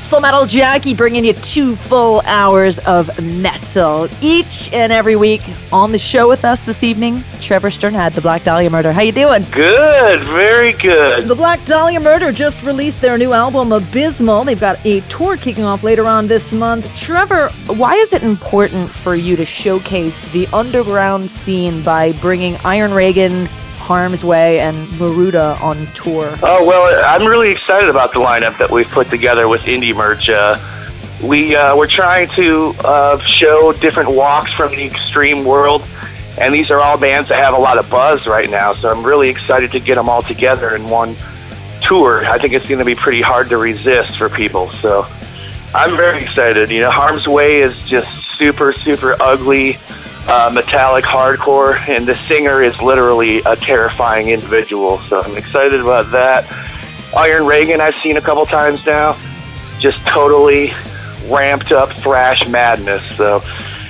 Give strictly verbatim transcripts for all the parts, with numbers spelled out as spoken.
Full Metal Jackie bringing you two full hours of metal each and every week. On the show with us this evening, Trevor Strnad, The Black Dahlia Murder. How you doing? Good, very good. The Black Dahlia Murder just released their new album, Abysmal. They've got a tour kicking off later on this month. Trevor, why is it important for you to showcase the underground scene by bringing Iron Reagan, Harm's Way, and Maruda on tour? Oh, well, I'm really excited about the lineup that we've put together with Indie Merch. Uh, we, uh, we're trying to uh, show different walks from the extreme world, and these are all bands that have a lot of buzz right now, so I'm really excited to get them all together in one tour. I think it's going to be pretty hard to resist for people, so I'm very excited. You know, Harm's Way is just super, super ugly, Uh, metallic hardcore, and the singer is literally a terrifying individual, so I'm excited about that. Iron Reagan I've seen a couple times now, just totally ramped up thrash madness. So,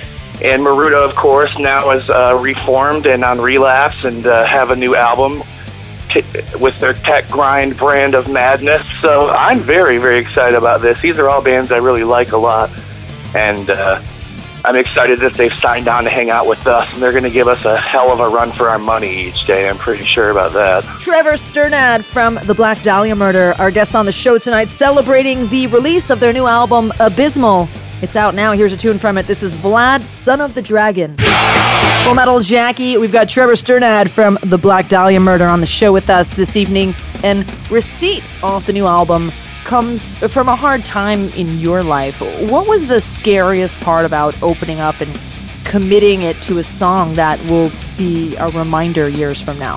and Maruda, of course, now is uh, reformed and on Relapse, and uh, have a new album t- with their tech grind brand of madness. So I'm very, very excited about this. These are all bands I really like a lot, and uh, I'm excited that they've signed on to hang out with us, and they're going to give us a hell of a run for our money each day. I'm pretty sure about that. Trevor Strnad from The Black Dahlia Murder, our guest on the show tonight, celebrating the release of their new album, Abysmal. It's out now. Here's a tune from it. This is Vlad, Son of the Dragon. Full Metal Jackie, we've got Trevor Strnad from The Black Dahlia Murder on the show with us this evening. And Receipt off the new album comes from a hard time in your life. What was the scariest part about opening up and committing it to a song that will be a reminder years from now?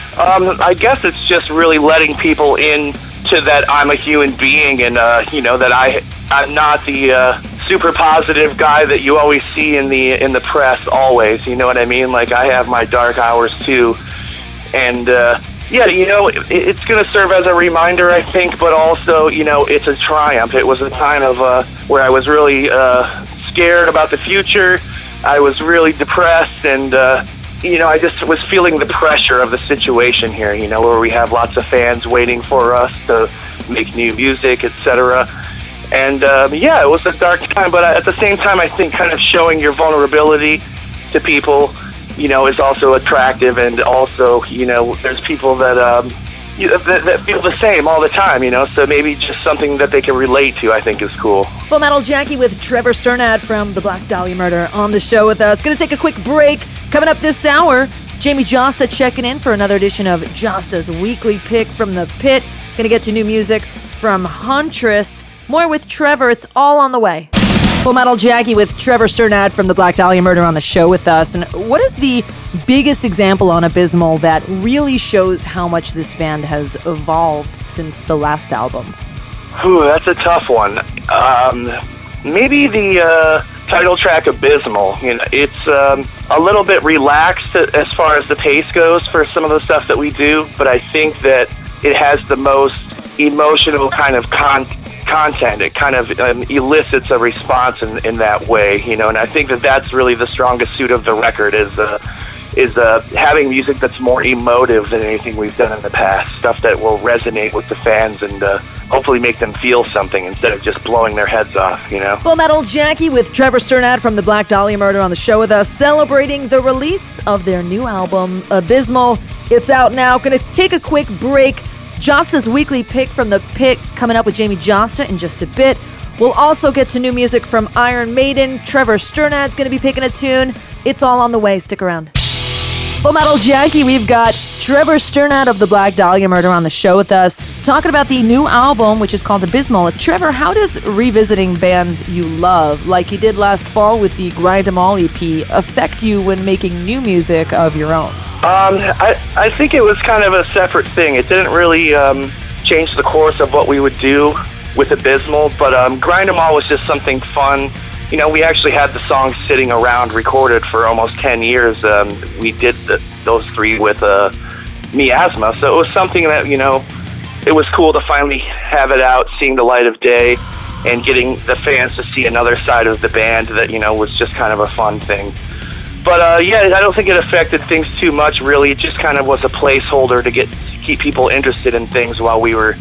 Um, I guess it's just really letting people in to that I'm a human being, and uh, you know that I I'm not the uh, super positive guy that you always see in the in the press. Always, you know what I mean? Like, I have my dark hours too, and. Uh, Yeah, you know, it, it's going to serve as a reminder, I think, but also, you know, it's a triumph. It was a time of uh, where I was really uh, scared about the future. I was really depressed, and, uh, you know, I just was feeling the pressure of the situation here, you know, where we have lots of fans waiting for us to make new music, et cetera. And, um, yeah, it was a dark time, but at the same time, I think kind of showing your vulnerability to people, you know, is also attractive, and also, you know, there's people that um, you know, that, that feel the same all the time, you know, so maybe just something that they can relate to, I think, is cool. Full Metal Jackie with Trevor Strnad from The Black Dahlia Murder on the show with us. Going to take a quick break. Coming up this hour, Jamie Josta checking in for another edition of Josta's Weekly Pick from the Pit. Going to get to new music from Huntress. More with Trevor. It's all on the way. Full Metal Jackie with Trevor Strnad from The Black Dahlia Murder on the show with us. And what is the biggest example on Abysmal that really shows how much this band has evolved since the last album? Ooh, that's a tough one. Um, maybe the uh, title track, Abysmal. You know, it's um, a little bit relaxed as far as the pace goes for some of the stuff that we do, but I think that it has the most emotional kind of content. content. It kind of um, elicits a response in, in that way, you know, and I think that that's really the strongest suit of the record is uh, is uh, having music that's more emotive than anything we've done in the past, stuff that will resonate with the fans and uh, hopefully make them feel something instead of just blowing their heads off, you know. Full Metal Jackie with Trevor Strnad from The Black Dahlia Murder on the show with us, celebrating the release of their new album, Abysmal. It's out now. Going to take a quick break. Josta's Weekly Pick from the Pit coming up with Jamie Josta in just a bit. We'll also get to new music from Iron Maiden. Trevor Strnad's going to be picking a tune. It's all on the way. Stick around. Full Metal Jackie, we've got Trevor Strnad of The Black Dahlia Murder on the show with us, talking about the new album, which is called Abysmal. Trevor, how does revisiting bands you love, like you did last fall with the Grind 'Em All E P, affect you when making new music of your own? Um, I, I think it was kind of a separate thing. It didn't really um, change the course of what we would do with Abysmal, but um, Grind 'Em All was just something fun. You know, we actually had the songs sitting around recorded for almost ten years. Um, we did the, those three with uh, Miasma, so it was something that, you know, it was cool to finally have it out, seeing the light of day, and getting the fans to see another side of the band that, you know, was just kind of a fun thing. But uh, yeah, I don't think it affected things too much, really. It just kind of was a placeholder to get to keep people interested in things while we were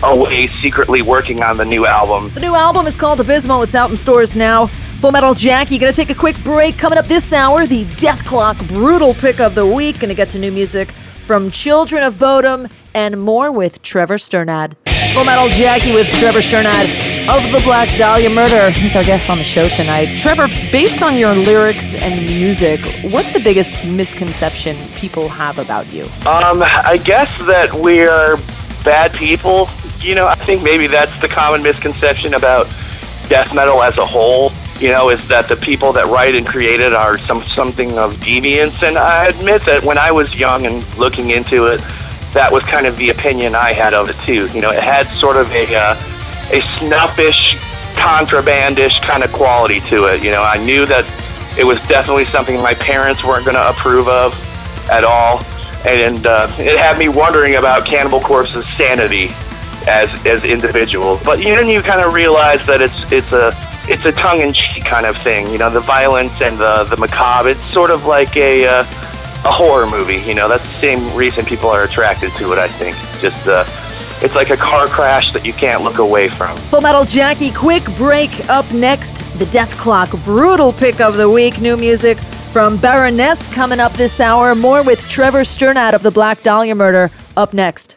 away secretly working on the new album. The new album is called Abysmal. It's out in stores now. Full Metal Jackie, gonna take a quick break. Coming up this hour, the Dethklok Brutal Pick of the Week. Gonna get to new music from Children of Bodom and more with Trevor Strnad. Full Metal Jackie with Trevor Strnad of the Black Dahlia Murder. He's our guest on the show tonight. Trevor, based on your lyrics and music, what's the biggest misconception people have about you? Um, I guess that we're bad people. You know, I think maybe that's the common misconception about death metal as a whole. You know, is that the people that write and create it are some something of deviance. And I admit that when I was young and looking into it, that was kind of the opinion I had of it too. You know, it had sort of a uh, a snuffish, contrabandish kind of quality to it. You know, I knew that it was definitely something my parents weren't going to approve of at all, and uh, it had me wondering about Cannibal Corpse's sanity as as individuals. But then you kind of realize that it's it's a it's a tongue-in-cheek kind of thing. You know, the violence and the the macabre. It's sort of like a uh, a horror movie. You know, that's the same reason people are attracted to it. I think just uh, it's like a car crash that you can't look away from. Full Metal Jackie, quick break. Up next, the Dethklok Brutal Pick of the Week. New music from Baroness coming up this hour. More with Trevor Strnad of the Black Dahlia Murder up next.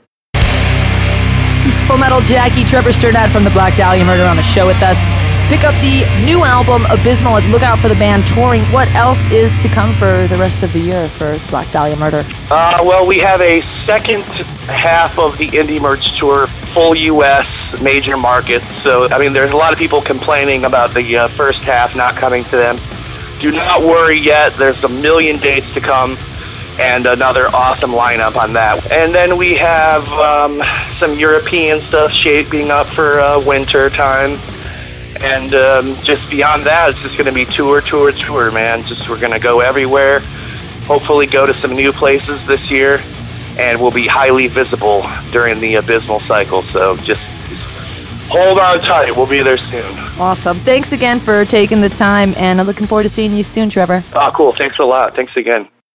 It's Full Metal Jackie, Trevor Strnad from the Black Dahlia Murder on the show with us. Pick up the new album, Abysmal, and look out for the band touring. What else is to come for the rest of the year for Black Dahlia Murder? Uh, well, we have a second half of the Indie Merch Tour, full U S, major markets. So, I mean, there's a lot of people complaining about the uh, first half not coming to them. Do not worry yet. There's a million dates to come and another awesome lineup on that. And then we have um, some European stuff shaping up for uh, winter time. And um, just beyond that, it's just going to be tour, tour, tour, man. Just we're going to go everywhere. Hopefully go to some new places this year. And we'll be highly visible during the Abysmal cycle. So just, just hold on tight. We'll be there soon. Awesome. Thanks again for taking the time. And I'm looking forward to seeing you soon, Trevor. Oh, cool. Thanks a lot. Thanks again.